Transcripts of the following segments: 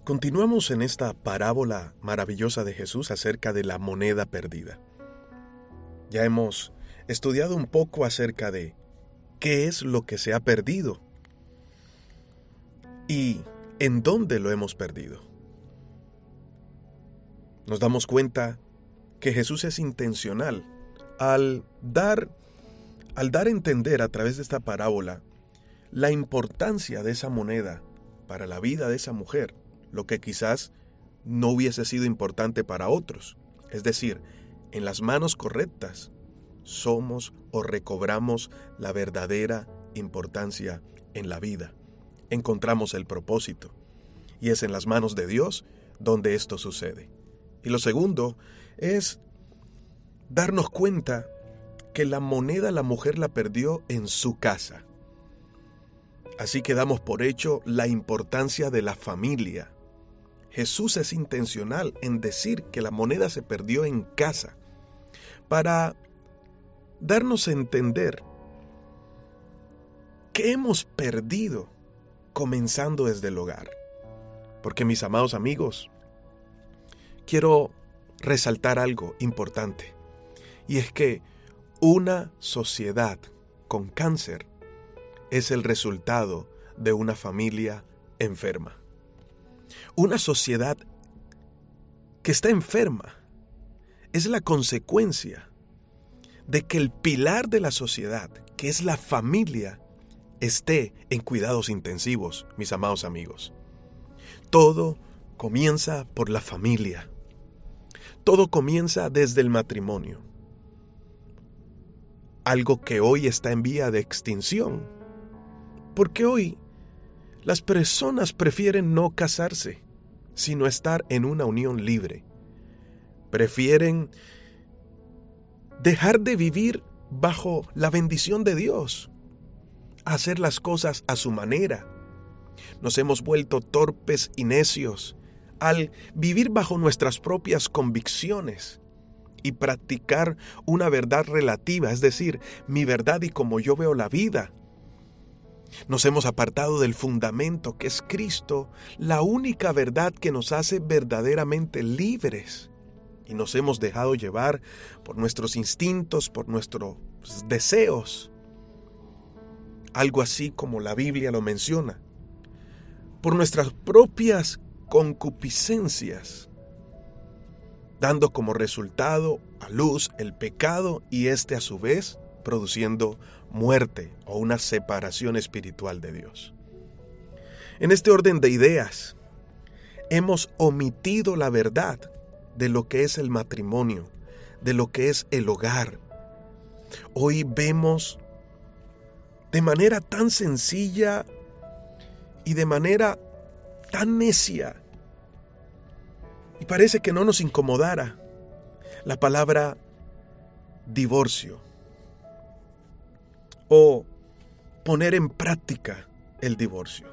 Continuamos en esta parábola maravillosa de Jesús acerca de la moneda perdida. Ya hemos estudiado un poco acerca de qué es lo que se ha perdido y en dónde lo hemos perdido. Nos damos cuenta que Jesús es intencional al dar a entender a través de esta parábola la importancia de esa moneda para la vida de esa mujer, lo que quizás no hubiese sido importante para otros. Es decir, en las manos correctas somos o recobramos la verdadera importancia en la vida. Encontramos el propósito. Y es en las manos de Dios donde esto sucede. Y lo segundo es darnos cuenta que la moneda la mujer la perdió en su casa. Así que damos por hecho la importancia de la familia. Jesús es intencional en decir que la moneda se perdió en casa para darnos a entender que hemos perdido comenzando desde el hogar. Porque, mis amados amigos, quiero resaltar algo importante, y es que una sociedad con cáncer es el resultado de una familia enferma. Una sociedad que está enferma es la consecuencia de que el pilar de la sociedad, que es la familia, esté en cuidados intensivos, mis amados amigos. Todo comienza por la familia. Todo comienza desde el matrimonio. Algo que hoy está en vía de extinción. Porque hoy las personas prefieren no casarse, sino estar en una unión libre. Prefieren dejar de vivir bajo la bendición de Dios, hacer las cosas a su manera. Nos hemos vuelto torpes y necios al vivir bajo nuestras propias convicciones y practicar una verdad relativa, es decir, mi verdad y como yo veo la vida. Nos hemos apartado del fundamento que es Cristo, la única verdad que nos hace verdaderamente libres. Y nos hemos dejado llevar por nuestros instintos, por nuestros deseos. Algo así como la Biblia lo menciona. Por nuestras propias concupiscencias, dando como resultado a luz el pecado y a su vez produciendo muerte o una separación espiritual de Dios. En este orden de ideas, hemos omitido la verdad de lo que es el matrimonio, de lo que es el hogar. Hoy vemos de manera tan sencilla y de manera tan necia, y parece que no nos incomodara, la palabra divorcio o poner en práctica el divorcio.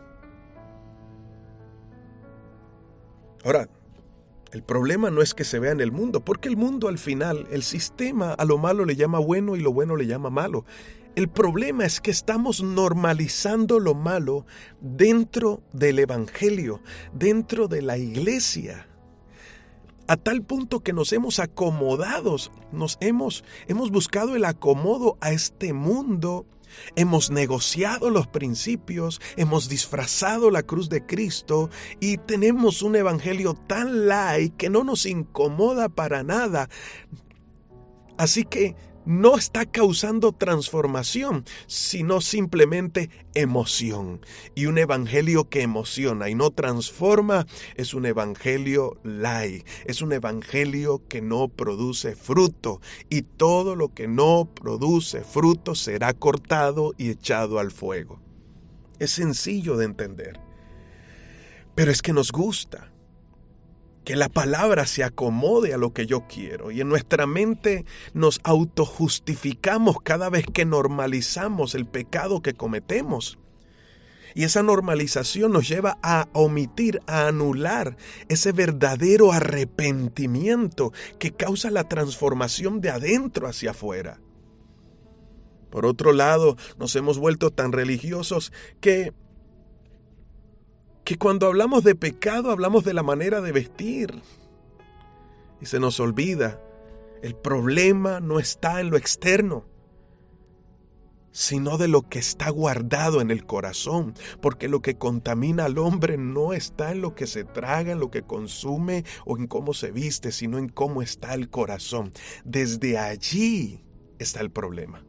Ahora, el problema no es que se vea en el mundo, porque el mundo al final, el sistema a lo malo le llama bueno y lo bueno le llama malo. El problema es que estamos normalizando lo malo dentro del evangelio, dentro de la iglesia. A tal punto que nos hemos acomodado, hemos buscado el acomodo a este mundo, hemos negociado los principios, hemos disfrazado la cruz de Cristo y tenemos un evangelio tan light que no nos incomoda para nada. Así que no está causando transformación, sino simplemente emoción. Y un evangelio que emociona y no transforma es un evangelio light, es un evangelio que no produce fruto. Y todo lo que no produce fruto será cortado y echado al fuego. Es sencillo de entender, pero es que nos gusta que la palabra se acomode a lo que yo quiero, y en nuestra mente nos autojustificamos cada vez que normalizamos el pecado que cometemos. Y esa normalización nos lleva a omitir, a anular ese verdadero arrepentimiento que causa la transformación de adentro hacia afuera. Por otro lado, nos hemos vuelto tan religiosos que que cuando hablamos de pecado hablamos de la manera de vestir. Y se nos olvida, el problema no está en lo externo, sino de lo que está guardado en el corazón, porque lo que contamina al hombre no está en lo que se traga, en lo que consume o en cómo se viste, sino en cómo está el corazón. Desde allí está el problema.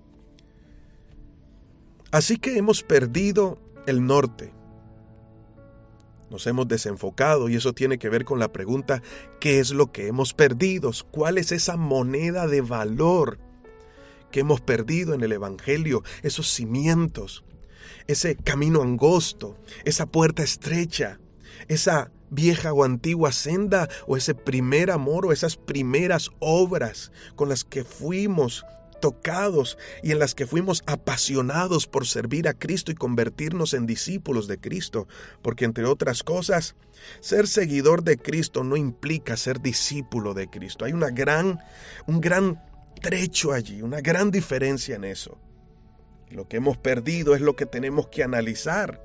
Así que hemos perdido el norte. Nos hemos desenfocado y eso tiene que ver con la pregunta, ¿qué es lo que hemos perdido? ¿Cuál es esa moneda de valor que hemos perdido en el Evangelio? Esos cimientos, ese camino angosto, esa puerta estrecha, esa vieja o antigua senda o ese primer amor o esas primeras obras con las que fuimos tocados y en las que fuimos apasionados por servir a Cristo y convertirnos en discípulos de Cristo, porque entre otras cosas, ser seguidor de Cristo no implica ser discípulo de Cristo. Hay un gran trecho allí, una gran diferencia en eso. Lo que hemos perdido es lo que tenemos que analizar,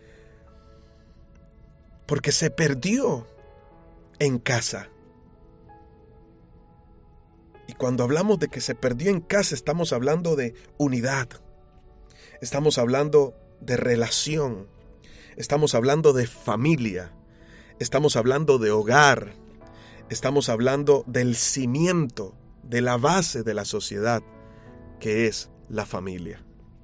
porque se perdió en casa. Y cuando hablamos de que se perdió en casa, estamos hablando de unidad, estamos hablando de relación, estamos hablando de familia, estamos hablando de hogar, estamos hablando del cimiento, de la base de la sociedad, que es la familia.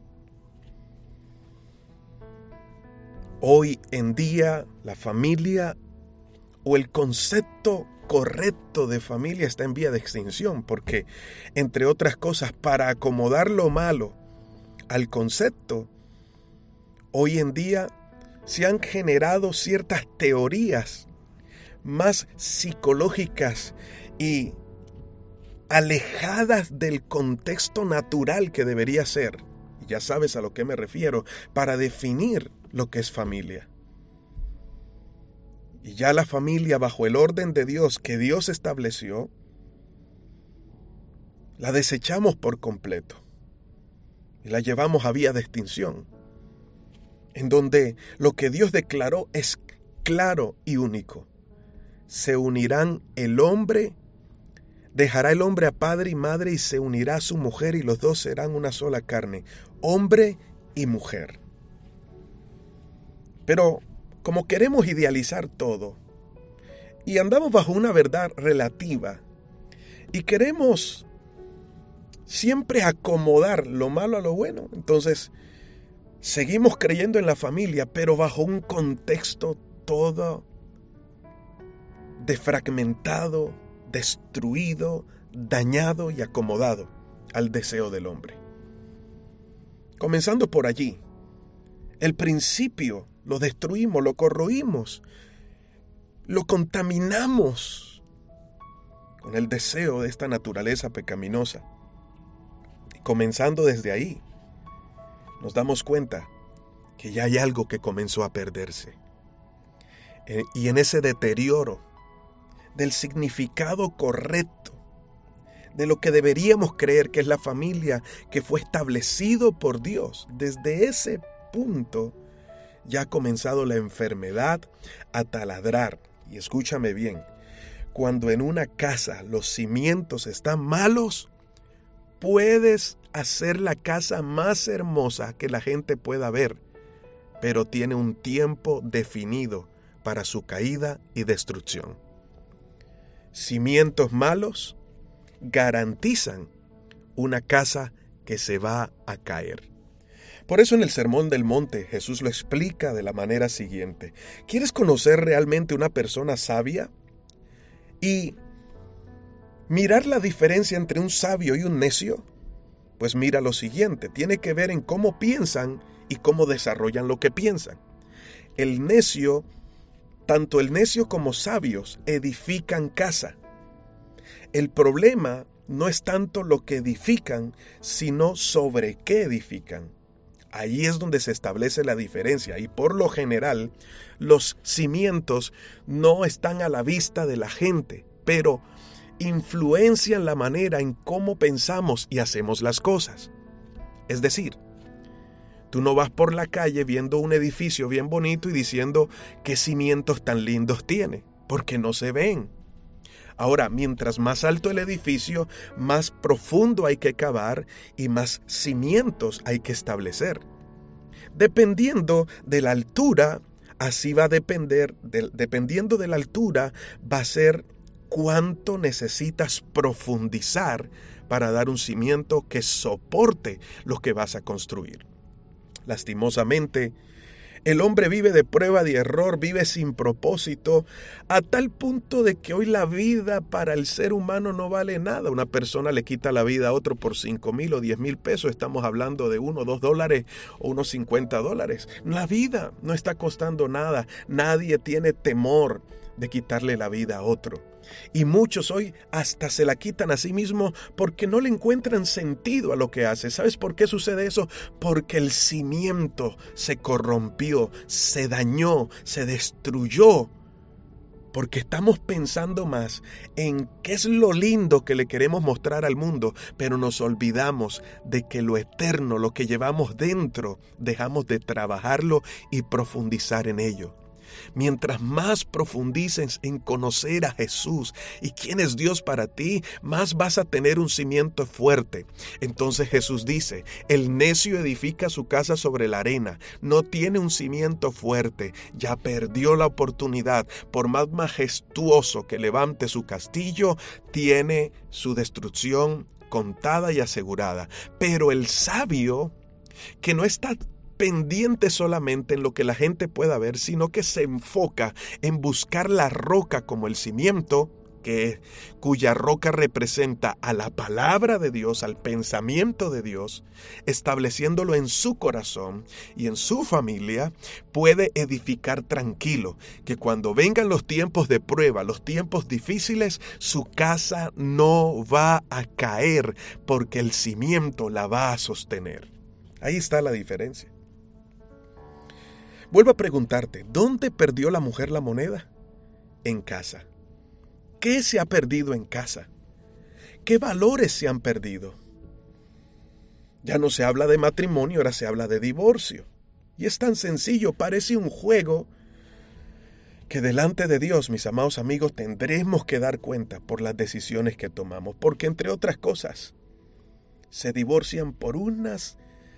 Hoy en día, la familia o el concepto correcto de familia está en vía de extinción, porque, entre otras cosas, para acomodar lo malo al concepto, hoy en día se han generado ciertas teorías más psicológicas y alejadas del contexto natural que debería ser, y ya sabes a lo que me refiero, para definir lo que es familia. Y ya la familia, bajo el orden de Dios que Dios estableció, la desechamos por completo y la llevamos a vía de extinción, en donde lo que Dios declaró es claro y único. Se unirán dejará el hombre a padre y madre y se unirá a su mujer y los dos serán una sola carne, hombre y mujer. Pero como queremos idealizar todo y andamos bajo una verdad relativa y queremos siempre acomodar lo malo a lo bueno, entonces seguimos creyendo en la familia, pero bajo un contexto todo defragmentado, destruido, dañado y acomodado al deseo del hombre. Comenzando por allí, el principio lo destruimos, lo corroímos, lo contaminamos con el deseo de esta naturaleza pecaminosa. Y comenzando desde ahí, nos damos cuenta que ya hay algo que comenzó a perderse. Y en ese deterioro del significado correcto de lo que deberíamos creer que es la familia que fue establecido por Dios, desde ese punto ya ha comenzado la enfermedad a taladrar. Y escúchame bien, cuando en una casa los cimientos están malos, puedes hacer la casa más hermosa que la gente pueda ver, pero tiene un tiempo definido para su caída y destrucción. Cimientos malos garantizan una casa que se va a caer. Por eso en el Sermón del Monte Jesús lo explica de la manera siguiente. ¿Quieres conocer realmente una persona sabia? Y mirar la diferencia entre un sabio y un necio. Pues mira lo siguiente, tiene que ver en cómo piensan y cómo desarrollan lo que piensan. Tanto el necio como sabios edifican casa. El problema no es tanto lo que edifican, sino sobre qué edifican. Ahí es donde se establece la diferencia y por lo general los cimientos no están a la vista de la gente, pero influencian la manera en cómo pensamos y hacemos las cosas. Es decir, Tú no vas por la calle viendo un edificio bien bonito y diciendo qué cimientos tan lindos tiene, porque no se ven. Ahora, mientras más alto el edificio, más profundo hay que cavar y más cimientos hay que establecer. Dependiendo de la altura, así va a depender, dependiendo de la altura, va a ser cuánto necesitas profundizar para dar un cimiento que soporte lo que vas a construir. Lastimosamente, el hombre vive de prueba y error, vive sin propósito, a tal punto de que hoy la vida para el ser humano no vale nada. Una persona le quita la vida a otro por 5,000 o 10,000 pesos. Estamos hablando de $1 o $2 o unos $50. La vida no está costando nada. Nadie tiene temor de quitarle la vida a otro. Y muchos hoy hasta se la quitan a sí mismos porque no le encuentran sentido a lo que hace. ¿Sabes por qué sucede eso? Porque el cimiento se corrompió, se dañó, se destruyó. Porque estamos pensando más en qué es lo lindo que le queremos mostrar al mundo, pero nos olvidamos de que lo eterno, lo que llevamos dentro, dejamos de trabajarlo y profundizar en ello. Mientras más profundices en conocer a Jesús y quién es Dios para ti, más vas a tener un cimiento fuerte. Entonces Jesús dice, el necio edifica su casa sobre la arena, no tiene un cimiento fuerte, ya perdió la oportunidad. Por más majestuoso que levante su castillo, tiene su destrucción contada y asegurada. Pero el sabio, que no está pendiente solamente en lo que la gente pueda ver, sino que se enfoca en buscar la roca como el cimiento, cuya roca representa a la palabra de Dios, al pensamiento de Dios, estableciéndolo en su corazón y en su familia, puede edificar tranquilo, que cuando vengan los tiempos de prueba, los tiempos difíciles, su casa no va a caer porque el cimiento la va a sostener. Ahí está la diferencia. Vuelvo a preguntarte, ¿dónde perdió la mujer la moneda? En casa. ¿Qué se ha perdido en casa? ¿Qué valores se han perdido? Ya no se habla de matrimonio, ahora se habla de divorcio. Y es tan sencillo, parece un juego que delante de Dios, mis amados amigos, tendremos que dar cuenta por las decisiones que tomamos. Porque entre otras cosas, se divorcian por unas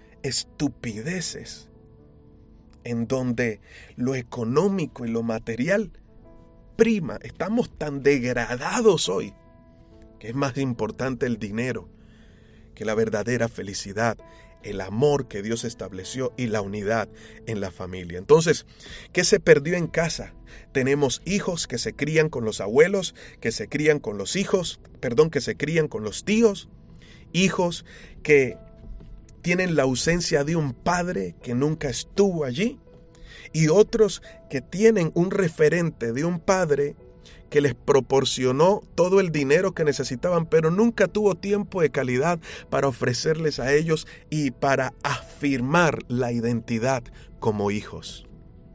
estupideces en donde lo económico y lo material prima. Estamos tan degradados hoy que es más importante el dinero que la verdadera felicidad, el amor que Dios estableció y la unidad en la familia. Entonces, ¿qué se perdió en casa? Tenemos hijos que se crían con los abuelos, que se crían con los que se crían con los tíos, hijos que tienen la ausencia de un padre que nunca estuvo allí, y otros que tienen un referente de un padre que les proporcionó todo el dinero que necesitaban, pero nunca tuvo tiempo de calidad para ofrecerles a ellos y para afirmar la identidad como hijos.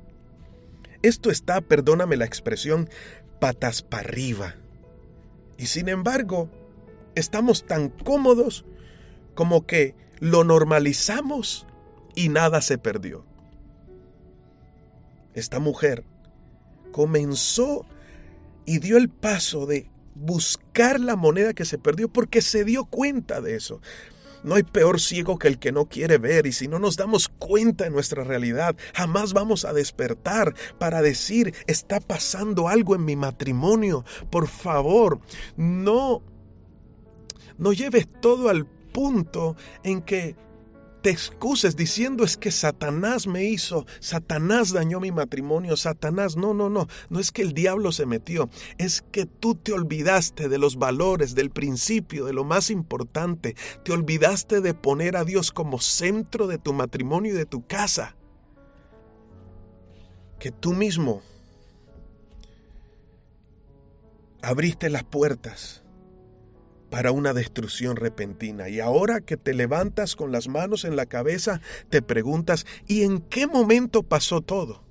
Esto está, perdóname la expresión, patas para arriba. Y sin embargo, estamos tan cómodos como que lo normalizamos y nada se perdió. Esta mujer comenzó y dio el paso de buscar la moneda que se perdió porque se dio cuenta de eso. No hay peor ciego que el que no quiere ver, y si no nos damos cuenta de nuestra realidad, jamás vamos a despertar para decir, está pasando algo en mi matrimonio. Por favor, no lleves todo al punto en que te excuses diciendo es que Satanás me hizo, Satanás dañó mi matrimonio, Satanás, no es que el diablo se metió, es que tú te olvidaste de los valores, del principio, de lo más importante, te olvidaste de poner a Dios como centro de tu matrimonio y de tu casa, que tú mismo abriste las puertas para una destrucción repentina. Y ahora que te levantas con las manos en la cabeza, te preguntas, ¿y en qué momento pasó todo?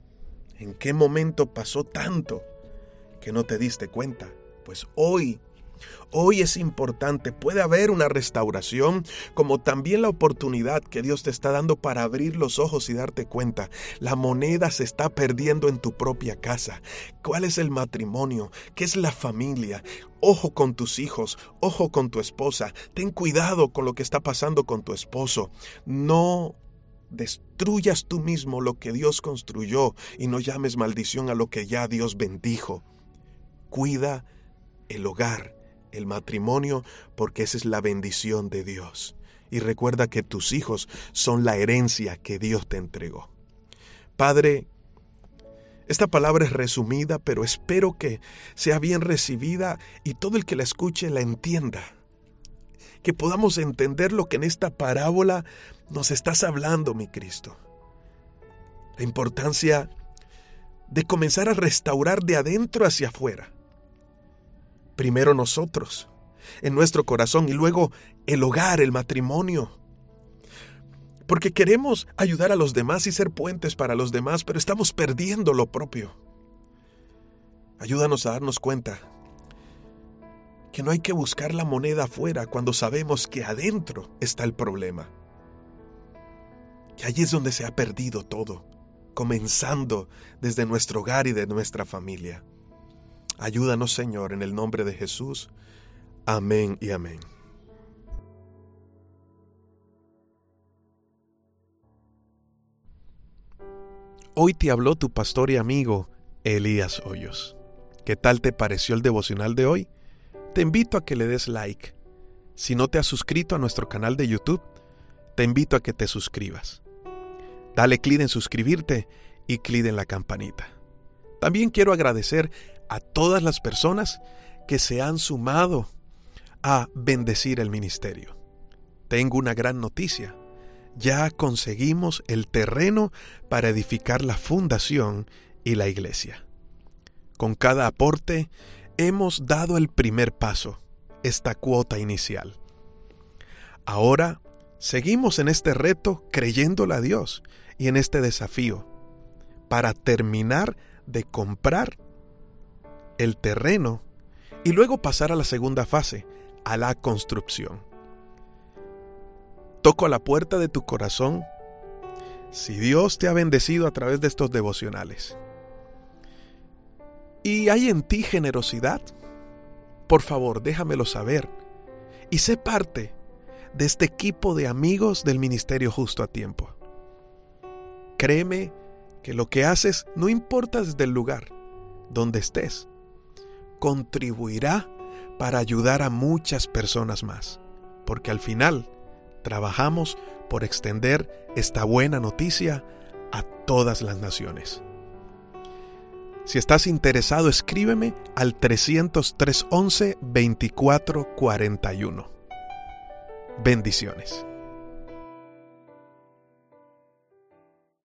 ¿En qué momento pasó tanto que no te diste cuenta? Pues hoy Hoy es importante, puede haber una restauración, como también la oportunidad que Dios te está dando para abrir los ojos y darte cuenta. La moneda se está perdiendo en tu propia casa. ¿Cuál es el matrimonio? ¿Qué es la familia? Ojo con tus hijos, ojo con tu esposa. Ten cuidado con lo que está pasando con tu esposo. No destruyas tú mismo lo que Dios construyó y no llames maldición a lo que ya Dios bendijo. Cuida el hogar, el matrimonio, porque esa es la bendición de Dios. Y recuerda que tus hijos son la herencia que Dios te entregó. Padre, esta palabra es resumida, pero espero que sea bien recibida y todo el que la escuche la entienda. Que podamos entender lo que en esta parábola nos estás hablando, mi Cristo. La importancia de comenzar a restaurar de adentro hacia afuera. Primero nosotros, en nuestro corazón, y luego el hogar, el matrimonio. Porque queremos ayudar a los demás y ser puentes para los demás, pero estamos perdiendo lo propio. Ayúdanos a darnos cuenta que no hay que buscar la moneda afuera cuando sabemos que adentro está el problema. Que allí es donde se ha perdido todo, comenzando desde nuestro hogar y de nuestra familia. Ayúdanos, Señor, en el nombre de Jesús. Amén y amén. Hoy te habló tu pastor y amigo, Elías Hoyos. ¿Qué tal te pareció el devocional de hoy? Te invito a que le des like. Si no te has suscrito a nuestro canal de YouTube, te invito a que te suscribas. Dale clic en suscribirte y clic en la campanita. También quiero agradecer a todas las personas que se han sumado a bendecir el ministerio. Tengo una gran noticia. Ya conseguimos el terreno para edificar la fundación y la iglesia. Con cada aporte hemos dado el primer paso, esta cuota inicial. Ahora seguimos en este reto creyéndole a Dios y en este desafío para terminar de comprar el terreno y luego pasar a la segunda fase, a la construcción. Toco a la puerta de tu corazón. Si Dios te ha bendecido a través de estos devocionales y hay en ti generosidad, por favor, déjamelo saber y sé parte de este equipo de amigos del Ministerio Justo a Tiempo. Créeme que lo que haces, no importa desde el lugar donde estés, contribuirá para ayudar a muchas personas más, porque al final trabajamos por extender esta buena noticia a todas las naciones. Si estás interesado, escríbeme al 300-311-2441. Bendiciones.